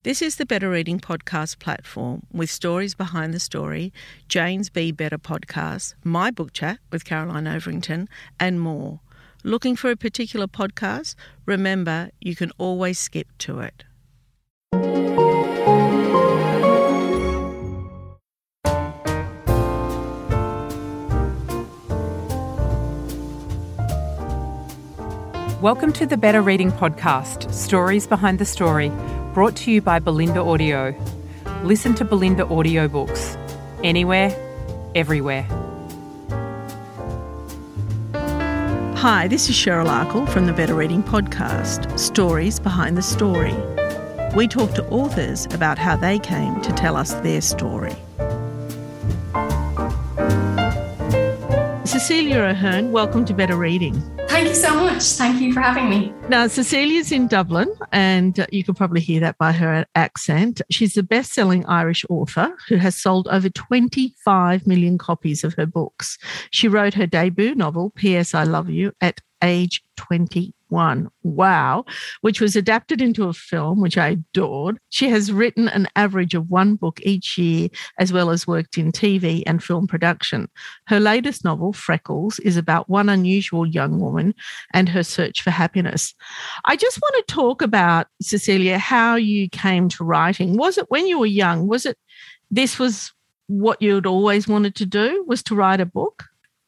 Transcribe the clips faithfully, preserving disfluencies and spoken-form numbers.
This is the Better Reading Podcast platform with stories behind the story, Jane's Be Better podcast, my book chat with Caroline Overington, and more. Looking for a particular podcast? Remember, you can always skip to it. Welcome to the Better Reading Podcast, Stories Behind the Story, brought to you by Belinda Audio. Listen to Belinda audiobooks, anywhere, everywhere. Hi, this is Cheryl Arkle from the Better Reading Podcast, Stories Behind the Story. We talk to authors about how they came to tell us their story. Cecilia Ahern, welcome to Better Reading. Thank you so much. Thank you for having me. Now, Cecilia's in Dublin, and you can probably hear that by her accent. She's a best-selling Irish author who has sold over twenty-five million copies of her books. She wrote her debut novel, P S I Love You, at age twenty-one. Wow. Which was adapted into a film, which I adored. She has written an average of one book each year, as well as worked in T V and film production. Her latest novel, Freckles, is about one unusual young woman and her search for happiness. I just want to talk about, Cecilia, how you came to writing. Was it when you were young? Was it this was what you'd always wanted to do, was to write a book?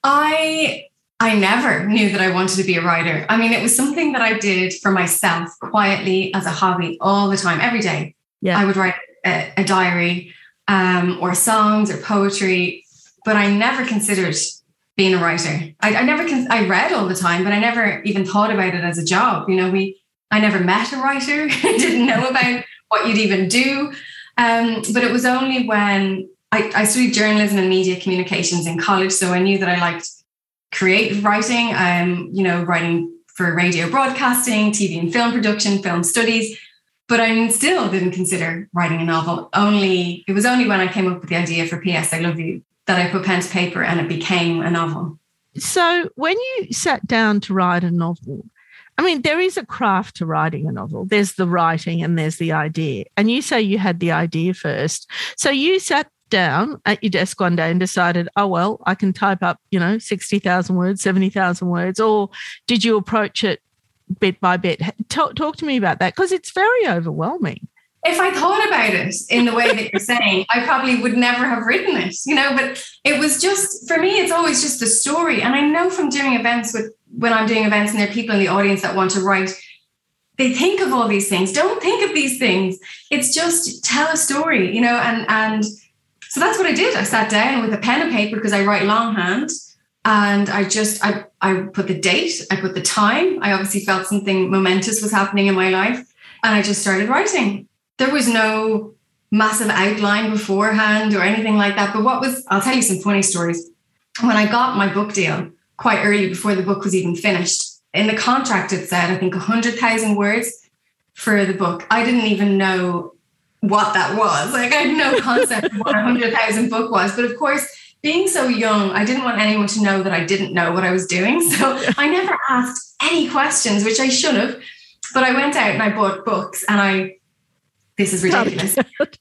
I... I never knew that I wanted to be a writer. I mean, it was something that I did for myself quietly as a hobby all the time, every day. Yeah. I would write a, a diary um, or songs or poetry, but I never considered being a writer. I, I never, con- I read all the time, but I never even thought about it as a job. You know, we, I never met a writer. I didn't know about what you'd even do. Um, but it was only when I, I studied journalism and media communications in college. So I knew that I liked creative writing, um, you know, writing for radio broadcasting, T V and film production, film studies. But I still didn't consider writing a novel. Only it was only when I came up with the idea for P S I Love You that I put pen to paper and it became a novel. So when you sat down to write a novel, I mean, there is a craft to writing a novel. There's the writing and there's the idea. And you say you had the idea first. So you sat down at your desk one day and decided, oh, well, I can type up, you know, sixty thousand words, seventy thousand words, or did you approach it bit by bit? Talk, talk to me about that, because it's very overwhelming. If I thought about it in the way that you're saying, I probably would never have written it, you know, but it was just, for me, it's always just the story. And I know from doing events with, when I'm doing events and there are people in the audience that want to write, they think of all these things. Don't think of these things. It's just tell a story, you know, and, and, so that's what I did. I sat down with a pen and paper because I write longhand, and I just, I, I put the date, I put the time. I obviously felt something momentous was happening in my life, and I just started writing. There was no massive outline beforehand or anything like that. But what was, I'll tell you some funny stories. When I got my book deal quite early before the book was even finished, in the contract it said, I think one hundred thousand words for the book. I didn't even know what that was. Like, I had no concept of what a hundred thousand book was. But of course, being so young, I didn't want anyone to know that I didn't know what I was doing. So I never asked any questions, which I should have. But I went out and I bought books, and I, this is ridiculous,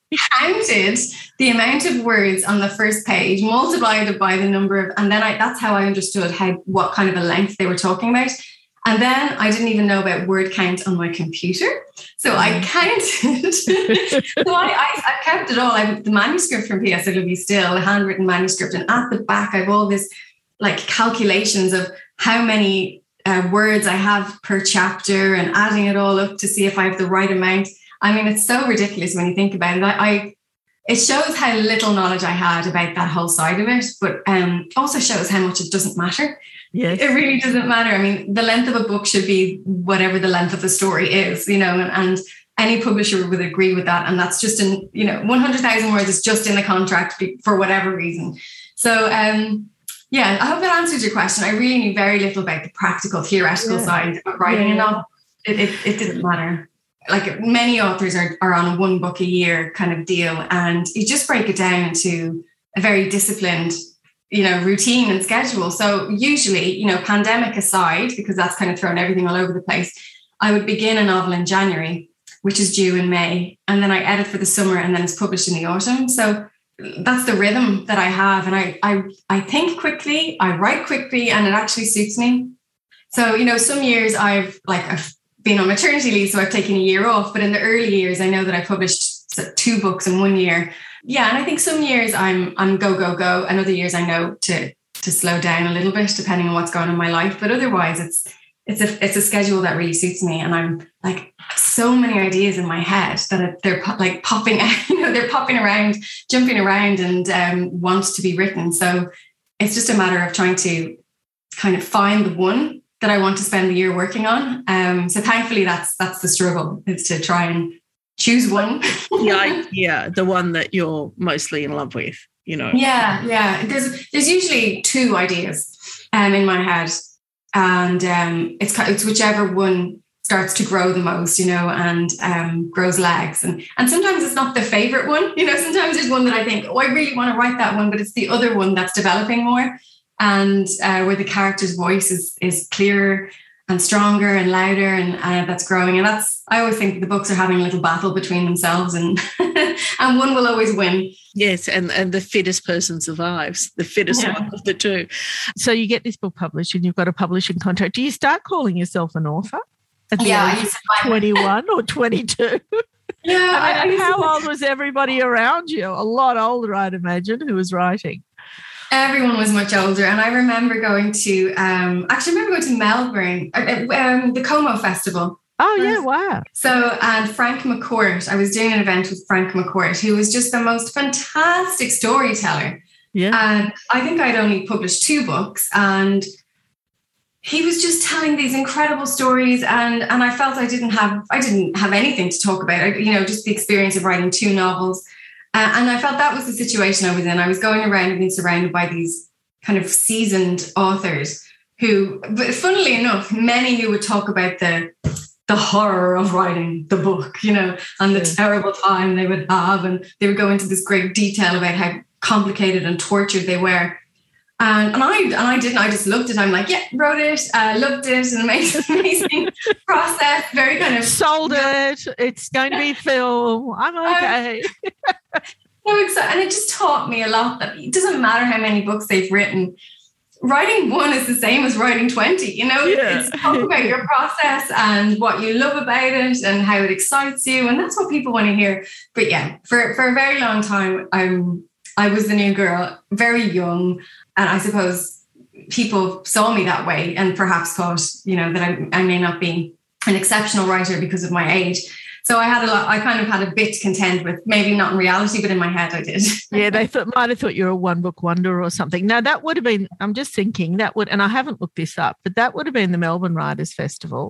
counted the amount of words on the first page, multiplied it by the number of, and then I, that's how I understood how, what kind of a length they were talking about. And then I didn't even know about word count on my computer. So I counted. so I, I, I kept it all. I have the manuscript from P S I Love You still, a handwritten manuscript. And at the back, I have all this like calculations of how many uh, words I have per chapter and adding it all up to see if I have the right amount. I mean, it's so ridiculous when you think about it. I, I it shows how little knowledge I had about that whole side of it, but um, also shows how much it doesn't matter. Yes. It really doesn't matter. I mean, the length of a book should be whatever the length of the story is, you know, and, and any publisher would agree with that. And that's just in, you know, one hundred thousand words is just in the contract for whatever reason. So, um, yeah, I hope that answers your question. I really knew very little about the practical, theoretical yeah. side of writing yeah. a novel. It, it, it didn't matter. Like many authors are, are on a one book a year kind of deal, and you just break it down into a very disciplined, you know, routine and schedule. So usually, you know, pandemic aside, because that's kind of thrown everything all over the place, I would begin a novel in January which is due in May. And then I edit for the summer and then it's published in the autumn. So that's the rhythm that I have. And I, I, I think quickly, I write quickly, and it actually suits me. So, you know, some years I've like, I've been on maternity leave, so I've taken a year off. But in the early years, I know that I published two books in one year. Yeah. And I think some years I'm, I'm go, go, go. And other years I know to, to slow down a little bit depending on what's going on in my life. But otherwise it's, it's a, it's a schedule that really suits me. And I'm like so many ideas in my head that they're like popping, you know, they're popping around, jumping around and um, want to be written. So it's just a matter of trying to kind of find the one that I want to spend the year working on. Um, so thankfully that's, that's the struggle, is to try and choose one. Yeah, yeah, the one that you're mostly in love with, you know. Yeah, yeah. There's there's usually two ideas um, in my head, and um, it's it's whichever one starts to grow the most, you know, and um, grows legs. And and sometimes it's not the favorite one, you know. Sometimes there's one that I think, oh, I really want to write that one, but it's the other one that's developing more, and uh, where the character's voice is is clearer and stronger and louder, and uh, that's growing. And that's, I always think the books are having a little battle between themselves, and and one will always win. Yes, and, and the fittest person survives, the fittest yeah. one of the two. So you get this book published and you've got a publishing contract. Do you start calling yourself an author at the yeah, age of twenty-one or twenty-two? Yeah. I mean, I, I how to... old was everybody around you? A lot older, I'd imagine, who was writing. Everyone was much older. And I remember going to, um, actually I remember going to Melbourne, um, the Como Festival. Oh, yeah, wow. So, and Frank McCourt, I was doing an event with Frank McCourt, who was just the most fantastic storyteller. Yeah. And I think I'd only published two books, and he was just telling these incredible stories. And, and I felt I didn't have, I didn't have anything to talk about, you know, just the experience of writing two novels. Uh, and I felt that was the situation I was in. I was going around and being surrounded by these kind of seasoned authors who, but funnily enough, many who would talk about the the horror of writing the book, you know, and the yeah. terrible time they would have. And they would go into this great detail about how complicated and tortured they were. And, and I and I didn't. I just loved it. I'm like, yeah, wrote it, uh, loved it, an amazing, amazing process. Very kind of sold it. It's going to be film. I'm okay. Um, so excited, and it just taught me a lot that it doesn't matter how many books they've written. Writing one is the same as writing twenty. You know, yeah. it's talk about your process and what you love about it and how it excites you, and that's what people want to hear. But yeah, for for a very long time, I'm I was the new girl, very young. And I suppose people saw me that way and perhaps thought, you know, that I, I may not be an exceptional writer because of my age. So I had a lot, I kind of had a bit to contend with, maybe not in reality, but in my head I did. Yeah, they thought, might have thought you're a one book wonder or something. Now that would have been, I'm just thinking that would, and I haven't looked this up, but that would have been the Melbourne Writers Festival.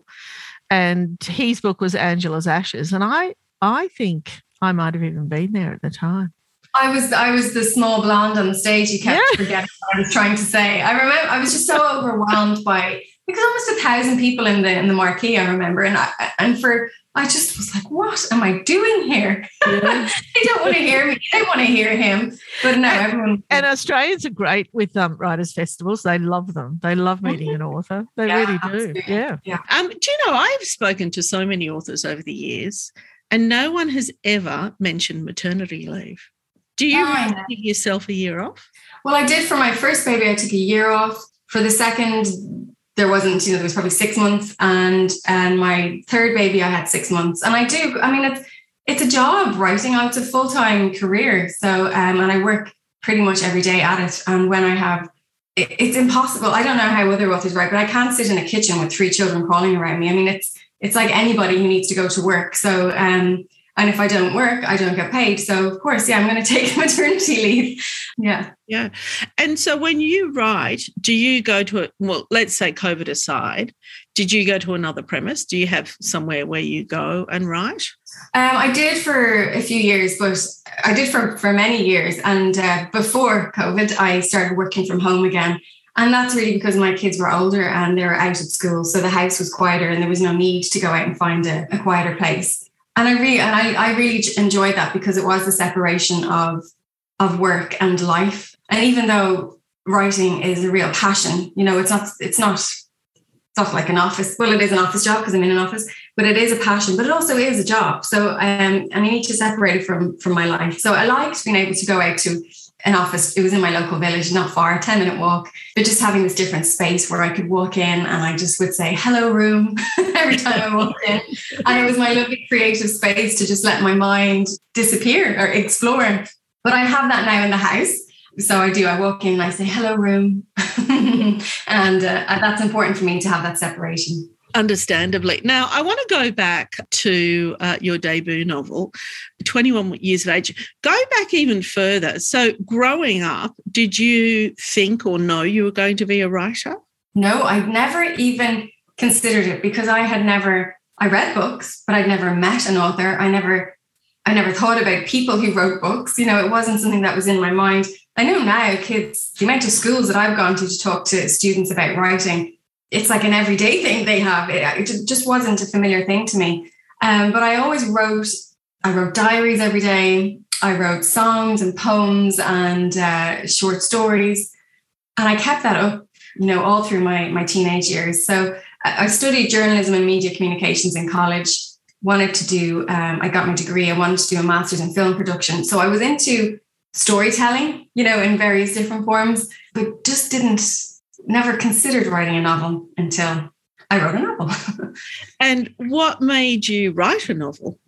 And his book was Angela's Ashes. And I, I think I might have even been there at the time. I was I was the small blonde on the stage. You kept yeah. forgetting what I was trying to say. I remember I was just so overwhelmed by, because almost a thousand people in the in the marquee, I remember. And I and for I just was like, what am I doing here? Yeah. They don't want to hear me. They want to hear him. But no, and, everyone. And Australians are great with um, writers' festivals. They love them. They love meeting an author. They yeah, really do. Absolutely. Yeah. yeah. Um, do you know, I've spoken to so many authors over the years, and no one has ever mentioned maternity leave. Do you oh, give yourself a year off? Well, I did for my first baby. I took a year off. For the second, there wasn't, you know, there was probably six months. And and my third baby, I had six months. And I do, I mean, it's it's a job, writing. It's a full-time career. So, um, and I work pretty much every day at it. And when I have, it, it's impossible. I don't know how other authors write, but I can't sit in a kitchen with three children crawling around me. I mean, it's it's like anybody who needs to go to work. So, um, and if I don't work, I don't get paid. So, of course, yeah, I'm going to take maternity leave. Yeah. Yeah. And so when you write, do you go to, a, well, let's say COVID aside, did you go to another premise? Do you have somewhere where you go and write? Um, I did for a few years, but I did for, for many years. And uh, before COVID, I started working from home again. And that's really because my kids were older and they were out at school. So the house was quieter and there was no need to go out and find a, a quieter place. And I really, and I, I really enjoyed that because it was the separation of, of work and life. And even though writing is a real passion, you know, it's not, it's not, it's not like an office. Well, it is an office job because I'm in an office, but it is a passion, but it also is a job. So, um, and I need to separate it from, from my life. So I liked being able to go out to an office. It was in my local village, not far, ten minute walk, but just having this different space where I could walk in and I just would say, hello room, every time I walked in. And it was my lovely creative space to just let my mind disappear or explore. But I have that now in the house. So I do, I walk in and I say, hello room. and uh, that's important for me to have that separation. Understandably. Now, I want to go back to uh, your debut novel, twenty-one years of age. Go back even further. So growing up, did you think or know you were going to be a writer? No, I'd never even considered it because I had never, I read books, but I'd never met an author. I never, I never thought about people who wrote books. You know, it wasn't something that was in my mind. I know now kids, the amount of schools that I've gone to to talk to students about writing, it's like an everyday thing they have. It, it just wasn't a familiar thing to me. Um, but I always wrote, I wrote diaries every day. I wrote songs and poems and uh, short stories. And I kept that up, you know, all through my, my teenage years. So I studied journalism and media communications in college, wanted to do, um, I got my degree. I wanted to do a master's in film production. So I was into storytelling, you know, in various different forms, but just didn't, never considered writing a novel until I wrote a novel. And what made you write a novel?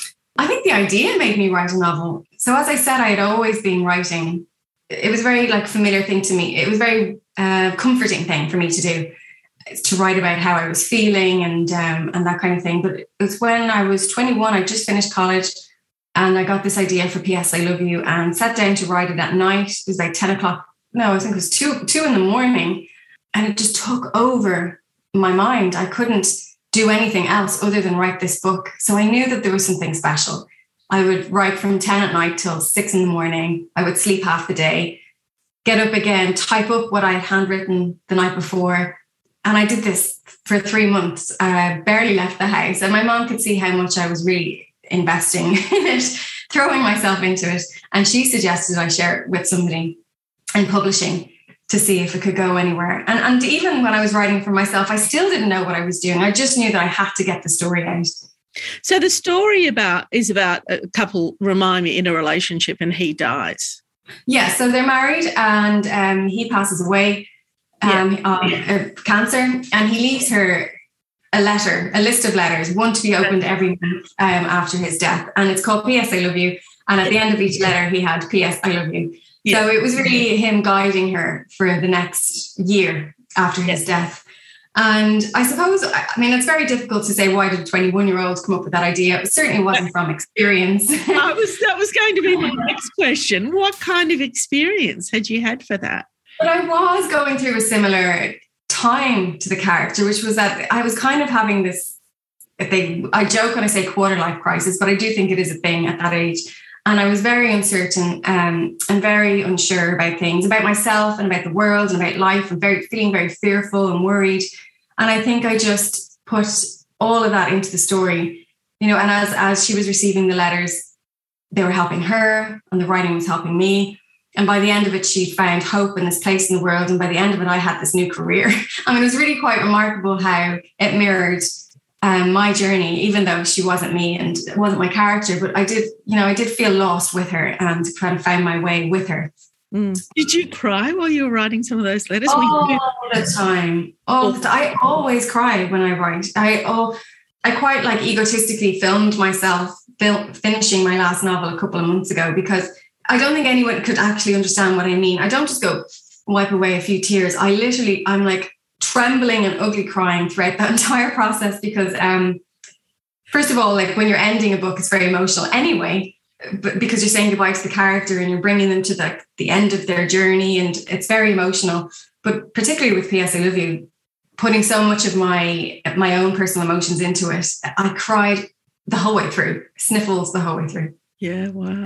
I think the idea made me write a novel. So as I said, I had always been writing. It was a very like familiar thing to me. It was a very uh, comforting thing for me to do, to write about how I was feeling and um, and that kind of thing. But it was when I was twenty-one, I just finished college and I got this idea for P S I Love You and sat down to write it at night. It was like ten o'clock. No, I think it was two, two in the morning. And it just took over my mind. I couldn't do anything else other than write this book. So I knew that there was something special. I would write from ten at night till six in the morning. I would sleep half the day, get up again, type up what I had handwritten the night before. And I did this for three months. I barely left the house. And my mom could see how much I was really investing in it, throwing myself into it. And she suggested I share it with somebody in publishing to see if it could go anywhere. And, and even when I was writing for myself, I still didn't know what I was doing. I just knew that I had to get the story out. So the story about is about a couple, remind me, in a relationship and he dies. Yeah, so they're married and um, he passes away um, yeah. of uh, cancer, and he leaves her a letter, a list of letters, one to be opened every month um, after his death. And it's called P S I Love You. And at the end of each letter, he had P S I Love You. Yeah. So it was really him guiding her for the next year after his death. And I suppose, I mean, it's very difficult to say, why did a twenty-one-year-old come up with that idea? It certainly wasn't from experience. that, was, that was going to be my next question. What kind of experience had you had for that? But I was going through a similar time to the character, which was that I was kind of having this thing. I joke when I say quarter life crisis, but I do think it is a thing at that age. And I was very uncertain um, and very unsure about things, about myself and about the world and about life, and very feeling very fearful and worried. And I think I just put all of that into the story, you know, and as, as she was receiving the letters, they were helping her and the writing was helping me. And by the end of it, she found hope in this place in the world. And by the end of it, I had this new career. I mean, it was really quite remarkable how it mirrored Um, my journey, even though she wasn't me and it wasn't my character, but I did, you know, I did feel lost with her and kind of found my way with her. Mm. Did you cry while you were writing some of those letters? All the time. All the time. I always cry when I write. I oh, I quite like egotistically filmed myself fil- finishing my last novel a couple of months ago because I don't think anyone could actually understand what I mean. I don't just go wipe away a few tears. I literally, I'm like, trembling and ugly crying throughout that entire process because um first of all, like when you're ending a book, it's very emotional anyway, but because you're saying goodbye to the character and you're bringing them to the, the end of their journey, and it's very emotional. But particularly with P S I Love You, putting so much of my my own personal emotions into it, I cried the whole way through, sniffles the whole way through. Yeah, wow.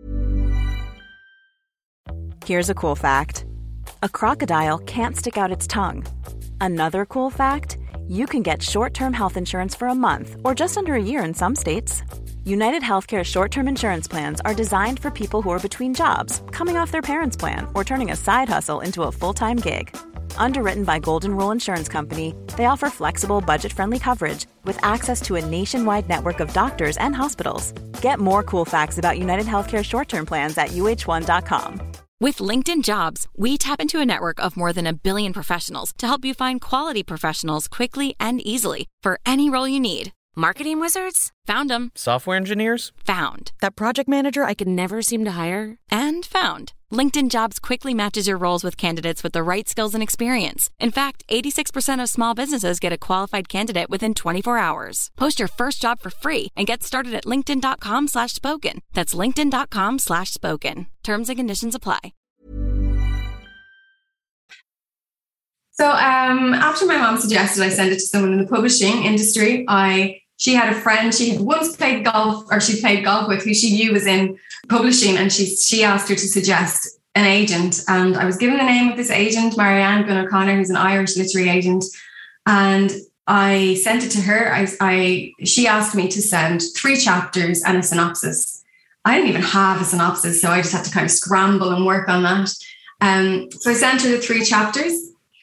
Here's a cool fact. A crocodile can't stick out its tongue. Another cool fact, you can get short-term health insurance for a month or just under a year in some states. United Healthcare short-term insurance plans are designed for people who are between jobs, coming off their parents' plan, or turning a side hustle into a full-time gig. Underwritten by Golden Rule Insurance Company, they offer flexible, budget-friendly coverage with access to a nationwide network of doctors and hospitals. Get more cool facts about United Healthcare short-term plans at U H one dot com. With LinkedIn Jobs, we tap into a network of more than a billion professionals to help you find quality professionals quickly and easily for any role you need. Marketing wizards? Found them. Software engineers? Found. That project manager I could never seem to hire? And found. LinkedIn Jobs quickly matches your roles with candidates with the right skills and experience. In fact, eighty-six percent of small businesses get a qualified candidate within twenty-four hours. Post your first job for free and get started at linkedin.com slash spoken. That's linkedin.com slash spoken. Terms and conditions apply. So um, after my mom suggested I send it to someone in the publishing industry, I she had a friend she had once played golf, or she played golf with, who she knew was in publishing, and she she asked her to suggest an agent. And I was given the name of this agent, Marianne Gunn O'Connor, who's an Irish literary agent. And I sent it to her. I, I she asked me to send three chapters and a synopsis. I didn't even have a synopsis, so I just had to kind of scramble and work on that. Um, so I sent her the three chapters.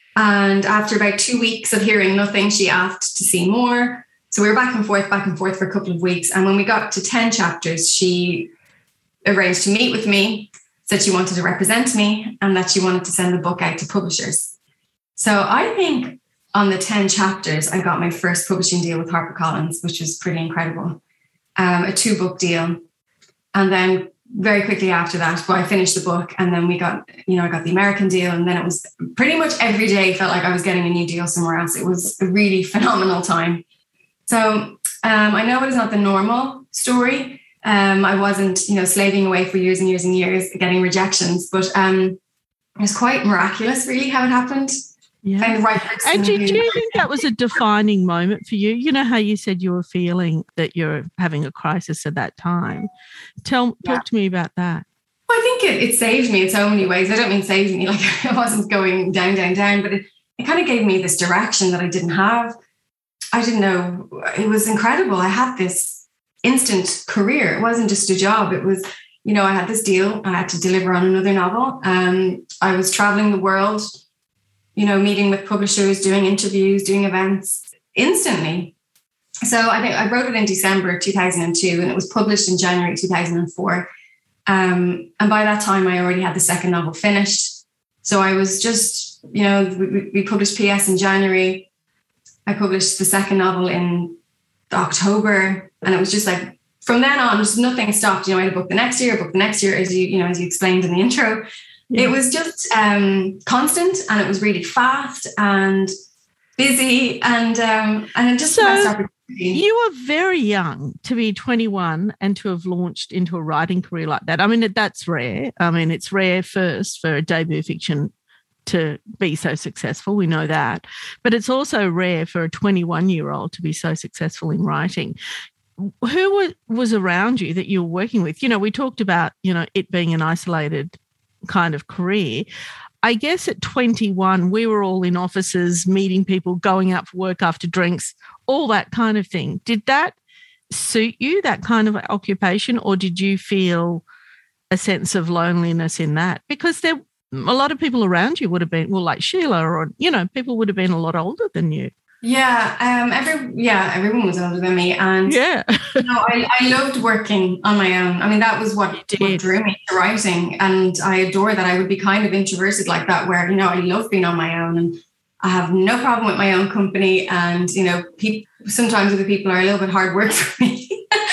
And after about two weeks of hearing nothing, she asked to see more. So we were back and forth, back and forth for a couple of weeks. And when we got to ten chapters, she arranged to meet with me, said she wanted to represent me and that she wanted to send the book out to publishers. So I think on the ten chapters, I got my first publishing deal with HarperCollins, which was pretty incredible. Um, a two book deal. And then very quickly after that, well, I finished the book, and then we got, you know, I got the American deal, and then it was pretty much every day felt like I was getting a new deal somewhere else. It was a really phenomenal time. So um, I know it is not the normal story. Um, I wasn't, you know, slaving away for years and years and years getting rejections, but um, it was quite miraculous, really, how it happened. Yeah. And, right and do, do you think that was a defining moment for you? You know how you said you were feeling that you're having a crisis at that time. Tell, yeah. Talk to me about that. Well, I think it, it saved me in so many ways. I don't mean saved me like I wasn't going down, down, down, but it, it kind of gave me this direction that I didn't have. I didn't know. It was incredible. I had this instant career. It wasn't just a job. It was, you know, I had this deal. I had to deliver on another novel. Um, I was traveling the world, you know, meeting with publishers, doing interviews, doing events instantly. So I think I wrote it in December two thousand two, and it was published in January two thousand four. Um, and by that time, I already had the second novel finished. So I was just, you know, we, we published P S in January. I published the second novel in October, and it was just like, from then on, just nothing stopped. You know, I had a book the next year, a book the next year, as you, you know, as you explained in the intro. Yeah. It was just um, constant, and it was really fast and busy, and um, and it just so the best opportunity. You were very young to be twenty-one and to have launched into a writing career like that. I mean, that's rare. I mean, it's rare first for a debut fiction to be so successful. We know that. But it's also rare for a twenty-one-year-old to be so successful in writing. Who was around you that you were working with? You know, we talked about, you know, it being an isolated kind of career. I guess at twenty-one, we were all in offices, meeting people, going out for work after drinks, all that kind of thing. Did that suit you, that kind of occupation, or did you feel a sense of loneliness in that? Because there a lot of people around you would have been, well, like Sheila, or, you know, people would have been a lot older than you. Yeah, um, every yeah, everyone was older than me, and yeah, you know, I, I loved working on my own. I mean, that was what, what drew me to writing, and I adore that. I would be kind of introverted like that, where, you know, I love being on my own, and I have no problem with my own company. And, you know, people, sometimes other people are a little bit hard work for me.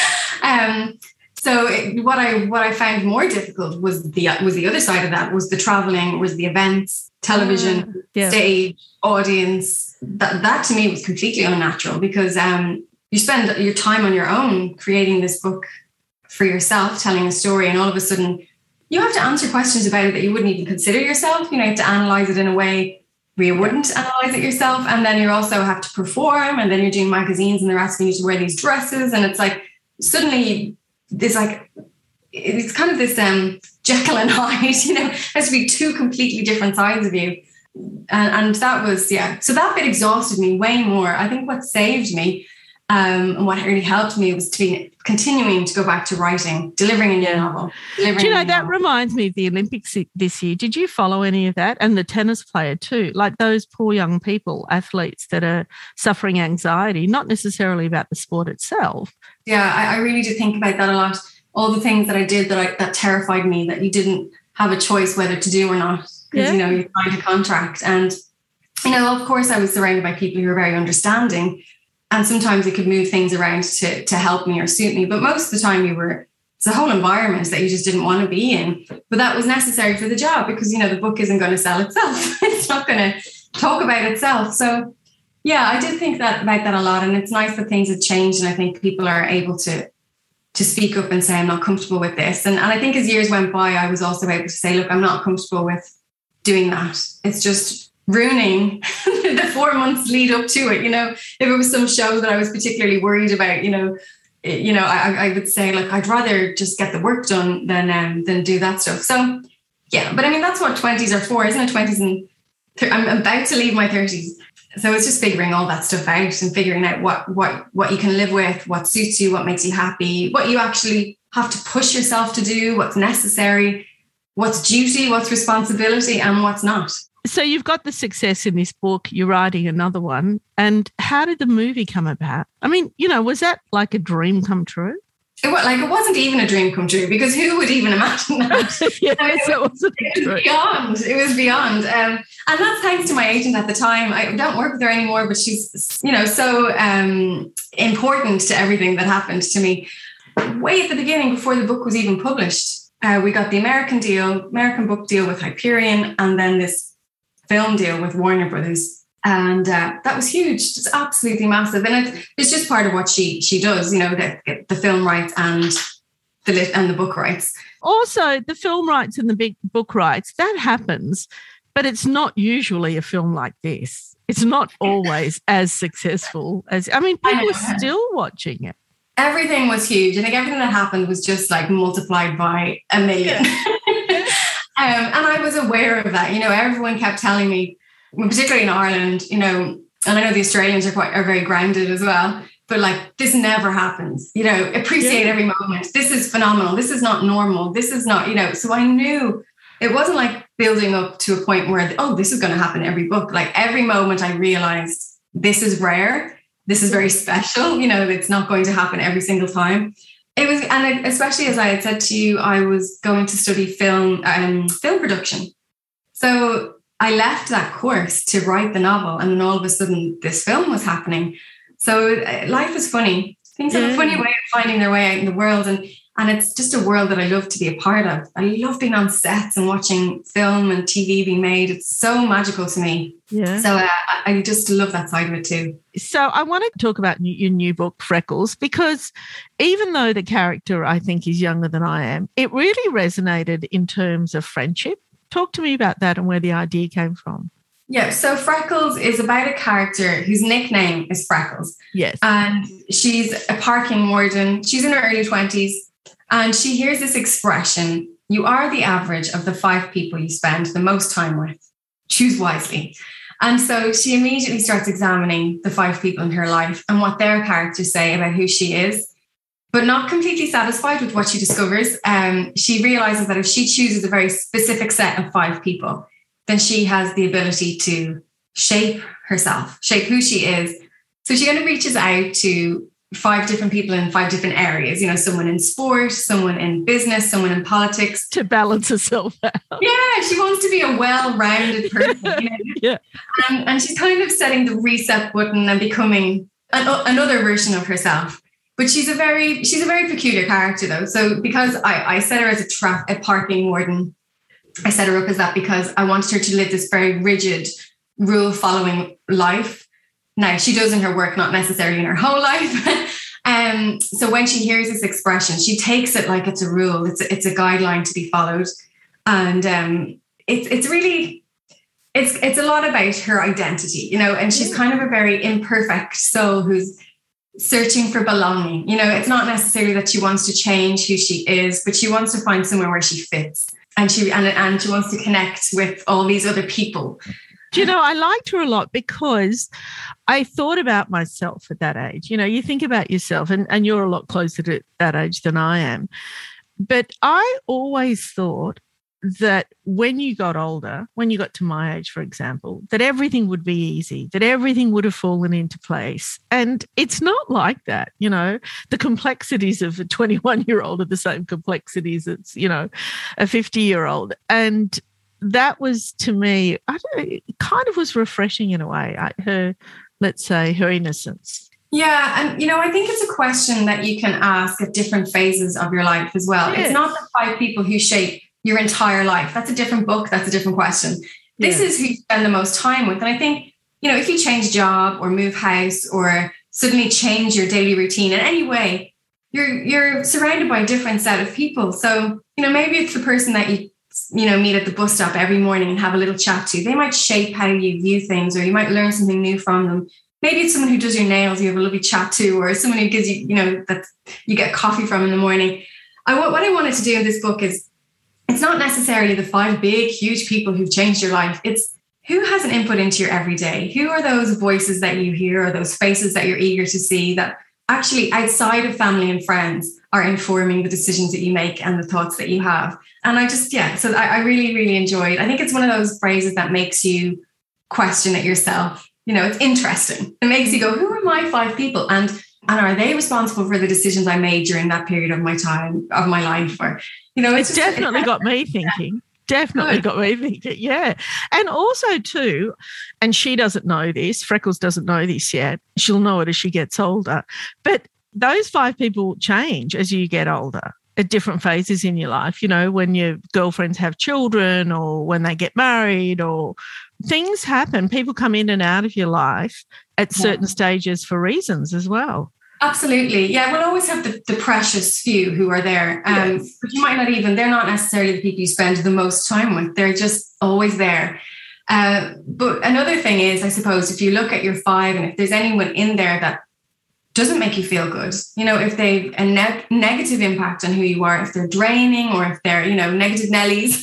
um, so it, what I what I found more difficult was the was the other side of that, was the traveling, was the events, television, yeah. stage, audience. That that to me was completely unnatural, because um, you spend your time on your own creating this book for yourself, telling a story, and all of a sudden you have to answer questions about it that you wouldn't even consider yourself. You know, you have to analyze it in a way where you wouldn't analyze it yourself, and then you also have to perform, and then you're doing magazines and they're asking you to wear these dresses, and it's like suddenly there's like it's kind of this um, Jekyll and Hyde. You know, it has to be two completely different sides of you. And, and that was, yeah. So that bit exhausted me way more. I think what saved me Um, and what really helped me was to be continuing to go back to writing, delivering a new Yeah. novel. delivering Do you a know, new that novel. reminds me of the Olympics this year. Did you follow any of that? And the tennis player too, like those poor young people, athletes that are suffering anxiety, not necessarily about the sport itself. Yeah, I, I really do think about that a lot. All the things that I did that I, that terrified me, that you didn't have a choice whether to do or not, because, Yeah. you know, you signed a contract. And, you know, of course, I was surrounded by people who were very understanding. And sometimes it could move things around to, to help me or suit me. But most of the time you were, it's a whole environment that you just didn't want to be in. But that was necessary for the job because, you know, the book isn't going to sell itself. It's not going to talk about itself. So, yeah, I did think that about that a lot. And it's nice that things have changed. And I think people are able to to speak up and say, I'm not comfortable with this. And, and I think as years went by, I was also able to say, look, I'm not comfortable with doing that. It's just ruining the four months lead up to it. You know, if it was some show that I was particularly worried about, you know, it, you know, I, I would say, like, I'd rather just get the work done than um, than do that stuff. So, yeah, but I mean, that's what twenties are for, isn't it? twenties and th- I'm about to leave my thirties. So it's just figuring all that stuff out and figuring out what what what you can live with, what suits you, what makes you happy, what you actually have to push yourself to do, what's necessary, what's duty, what's responsibility, and what's not. So you've got the success in this book, you're writing another one. And how did the movie come about? I mean, you know, was that like a dream come true? It was, like, it wasn't even a dream come true, because who would even imagine that? Yes, I mean, it wasn't it true. was beyond. It was beyond. Um, and that's thanks to my agent at the time. I don't work with her anymore, but she's, you know, so um, important to everything that happened to me. Way at the beginning, before the book was even published, uh, we got the American deal, American book deal with Hyperion, and then this film deal with Warner Brothers. And uh, that was huge. It's absolutely massive. And it, it's just part of what she she does, you know, the, the film rights and the lit and the book rights. Also, the film rights and the big book rights, that happens, but it's not usually a film like this. It's not always as successful as, I mean, people are still watching it. Everything was huge. I think everything that happened was just like multiplied by a million. um, and I was aware of that. You know, everyone kept telling me, particularly in Ireland, you know, and I know the Australians are quite are very grounded as well, but like, this never happens, you know, appreciate yeah. every moment. This is phenomenal. This is not normal. This is not, you know, so I knew it wasn't like building up to a point where, oh, this is going to happen every book. Like every moment I realized this is rare. This is very special. You know, it's not going to happen every single time. It was, and especially as I had said to you, I was going to study film, um, film production. So I left that course to write the novel, and then all of a sudden this film was happening. So life is funny. Things have yeah. a funny way of finding their way out in the world. And, and it's just a world that I love to be a part of. I love being on sets and watching film and T V being made. It's so magical to me. Yeah. So uh, I just love that side of it too. So I want to talk about your new book, Freckles, because even though the character I think is younger than I am, it really resonated in terms of friendship. Talk to me about that and where the idea came from. Yeah, so Freckles is about a character whose nickname is Freckles. Yes. And she's a parking warden. She's in her early twenties. And she hears this expression, you are the average of the five people you spend the most time with. Choose wisely. And so she immediately starts examining the five people in her life and what their characters say about who she is. But not completely satisfied with what she discovers, um, she realizes that if she chooses a very specific set of five people, then she has the ability to shape herself, shape who she is. So she kind of reaches out to five different people in five different areas, you know, someone in sport, someone in business, someone in politics. To balance herself out. Yeah, she wants to be a well-rounded person. You know? Yeah. And, and she's kind of setting the reset button and becoming an, another version of herself. But she's a very she's a very peculiar character, though. So because I, I set her as a, tra- a parking warden, I set her up as that because I wanted her to live this very rigid, rule-following life. Now, she does in her work, not necessarily in her whole life. um, so when she hears this expression, she takes it like it's a rule. It's a, it's a guideline to be followed. And um, it's it's really, it's it's a lot about her identity, you know, and she's kind of a very imperfect soul who's searching for belonging. You know, it's not necessarily that she wants to change who she is, but she wants to find somewhere where she fits. And she and, and she wants to connect with all these other people. Do you know, I liked her a lot because I thought about myself at that age. You know, you think about yourself, and, and you're a lot closer to that age than I am. But I always thought that when you got older, when you got to my age, for example, that everything would be easy, that everything would have fallen into place. And it's not like that. You know, the complexities of a twenty-one-year-old are the same complexities as, you know, a fifty-year-old. And that was, to me, I don't know, it kind of was refreshing in a way, I, her, let's say, her innocence. Yeah. And, you know, I think it's a question that you can ask at different phases of your life as well. Yes. It's not the five people who shape your entire life. That's a different book. That's a different question. This yeah. is who you spend the most time with. And I think, you know, if you change job or move house or suddenly change your daily routine in any way, you're you're surrounded by a different set of people. So, you know, maybe it's the person that you, you know, meet at the bus stop every morning and have a little chat to. They might shape how you view things, or you might learn something new from them. Maybe it's someone who does your nails, you have a lovely chat to, or someone who gives you, you know, that you get coffee from in the morning. I what I wanted to do in this book is, it's not necessarily the five big, huge people who've changed your life. It's who has an input into your everyday. Who are those voices that you hear, or those faces that you're eager to see that actually outside of family and friends are informing the decisions that you make and the thoughts that you have. And I just, yeah, so I, I really, really enjoyed. I think it's one of those phrases that makes you question it yourself. You know, it's interesting. It makes you go, who are my five people? And and are they responsible for the decisions I made during that period of my time, of my life? Or, you know, it's, it's just, definitely it's, got me thinking. Definitely got me thinking, yeah. And also too, and she doesn't know this, Freckles doesn't know this yet. She'll know it as she gets older. But those five people change as you get older at different phases in your life, you know, when your girlfriends have children or when they get married, or things happen. People come in and out of your life at certain yeah. stages for reasons as well. Absolutely. Yeah, we'll always have the, the precious few who are there. Um, yes. But you might not even, they're not necessarily the people you spend the most time with. They're just always there. Uh, but another thing is, I suppose, if you look at your five and if there's anyone in there that doesn't make you feel good, you know, if they've a ne- negative impact on who you are, if they're draining or if they're, you know, negative Nellies,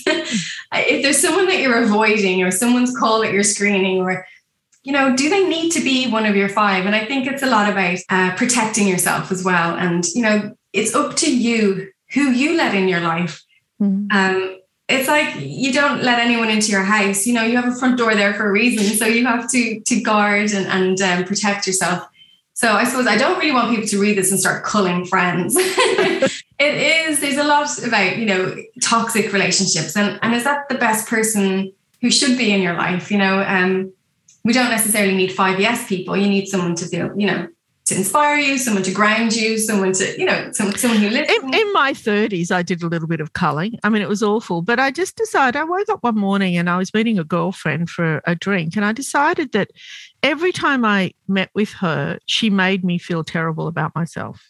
if there's someone that you're avoiding or someone's call that you're screening, or you know, do they need to be one of your five? And I think it's a lot about uh, protecting yourself as well. And, you know, it's up to you who you let in your life. Mm-hmm. Um, it's like you don't let anyone into your house. You know, you have a front door there for a reason. So you have to to guard and, and um, protect yourself. So I suppose I don't really want people to read this and start culling friends. It is, there's a lot about, you know, toxic relationships. And, and is that the best person who should be in your life? You know, um, we don't necessarily need five yes people. You need someone to feel, you know, to inspire you, someone to ground you, someone to, you know, someone, someone who listens. In, in my thirties, I did a little bit of culling. I mean, it was awful, but I just decided, I woke up one morning and I was meeting a girlfriend for a drink, and I decided that every time I met with her, she made me feel terrible about myself.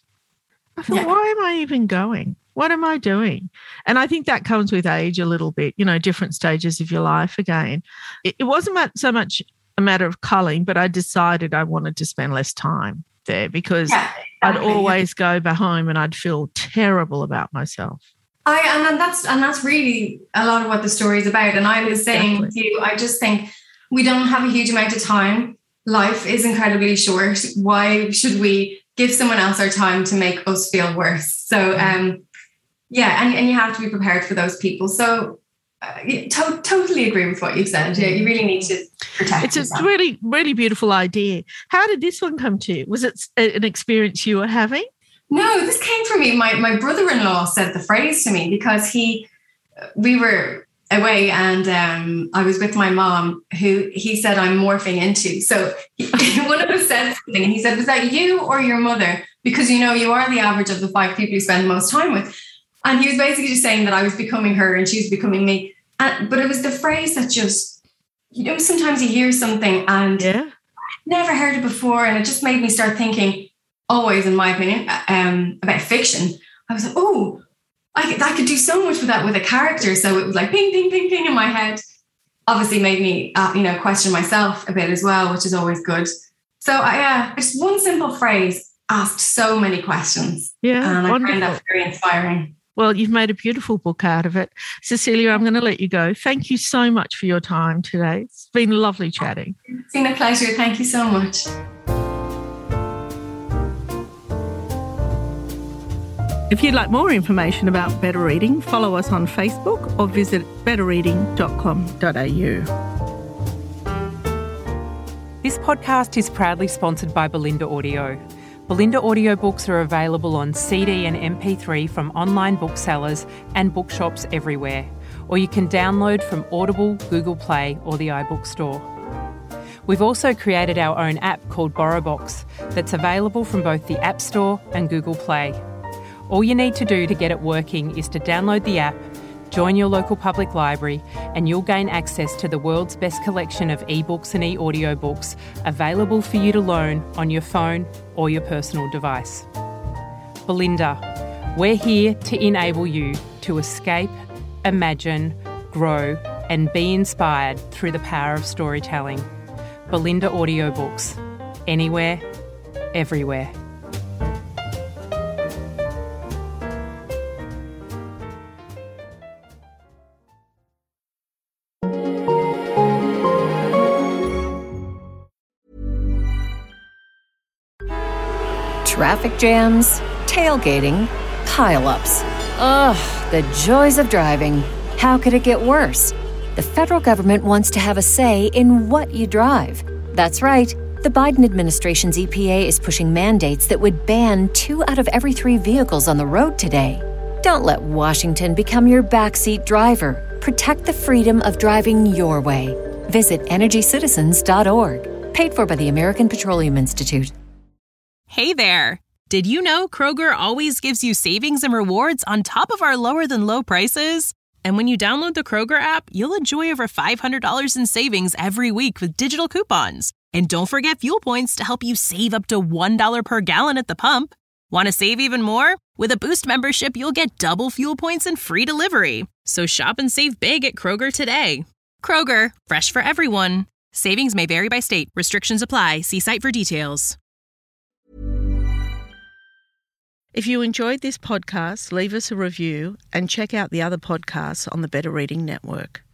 I thought, yeah. why am I even going? What am I doing? And I think that comes with age a little bit, you know, different stages of your life again. It, it wasn't so much a matter of culling, but I decided I wanted to spend less time there because yeah, exactly. I'd always go back home and I'd feel terrible about myself. I and that's and that's really a lot of what the story is about. And I was saying exactly. to you, I just think we don't have a huge amount of time. Life is incredibly short. Why should we give someone else our time to make us feel worse? So um, yeah, and, and you have to be prepared for those people. So Uh, to- totally agree with what you've said. Yeah, you really need to protect it's yourself. a really, really beautiful idea. How did this one come to you? Was it an experience you were having? No, this came from me. My my brother-in-law said the phrase to me because he, we were away and um, I was with my mom, who he said I'm morphing into. So he, one of us said something and he said, was that you or your mother? Because, you know, you are the average of the five people you spend the most time with. And he was basically just saying that I was becoming her and she was becoming me. And, but it was the phrase that just, you know, sometimes you hear something and yeah. I've never heard it before. And it just made me start thinking, always, in my opinion, um, about fiction. I was like, oh, I could, I could do so much with that with a character. So it was like ping, ping, ping, ping in my head. Obviously made me, uh, you know, question myself a bit as well, which is always good. So I, uh, just one simple phrase asked so many questions. Yeah, and I wonderful. find that very inspiring. Well, you've made a beautiful book out of it. Cecilia, I'm going to let you go. Thank you so much for your time today. It's been lovely chatting. It's been a pleasure. Thank you so much. If you'd like more information about Better Reading, follow us on Facebook or visit better reading dot com dot a u. This podcast is proudly sponsored by Belinda Audio. Belinda audiobooks are available on C D and M P three from online booksellers and bookshops everywhere, or you can download from Audible, Google Play or the iBook Store. We've also created our own app called BorrowBox that's available from both the App Store and Google Play. All you need to do to get it working is to download the app, join your local public library, and you'll gain access to the world's best collection of ebooks and e-audiobooks available for you to loan on your phone or your personal device. Belinda, we're here to enable you to escape, imagine, grow, and be inspired through the power of storytelling. Belinda Audiobooks. Anywhere, everywhere. Traffic jams, tailgating, pile-ups. Ugh, the joys of driving. How could it get worse? The federal government wants to have a say in what you drive. That's right. The Biden administration's E P A is pushing mandates that would ban two out of every three vehicles on the road today. Don't let Washington become your backseat driver. Protect the freedom of driving your way. Visit energy citizens dot org. Paid for by the American Petroleum Institute. Hey there! Did you know Kroger always gives you savings and rewards on top of our lower-than-low prices? And when you download the Kroger app, you'll enjoy over five hundred dollars in savings every week with digital coupons. And don't forget fuel points to help you save up to one dollar per gallon at the pump. Want to save even more? With a Boost membership, you'll get double fuel points and free delivery. So shop and save big at Kroger today. Kroger, fresh for everyone. Savings may vary by state. Restrictions apply. See site for details. If you enjoyed this podcast, leave us a review and check out the other podcasts on the Better Reading Network.